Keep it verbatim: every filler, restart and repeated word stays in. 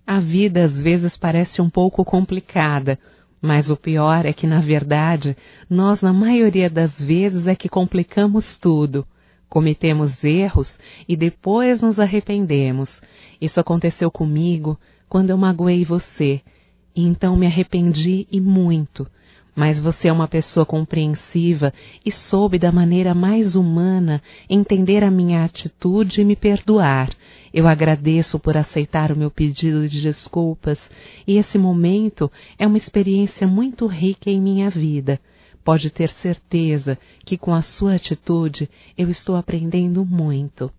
A vida às vezes parece um pouco complicada, mas o pior é que, na verdade, nós, na maioria das vezes, é que complicamos tudo. Cometemos erros e depois nos arrependemos. Isso aconteceu comigo quando eu magoei você, e então me arrependi e muito. Mas você é uma pessoa compreensiva e soube da maneira mais humana entender a minha atitude e me perdoar. Eu agradeço por aceitar o meu pedido de desculpas e esse momento é uma experiência muito rica em minha vida. Pode ter certeza que com a sua atitude eu estou aprendendo muito.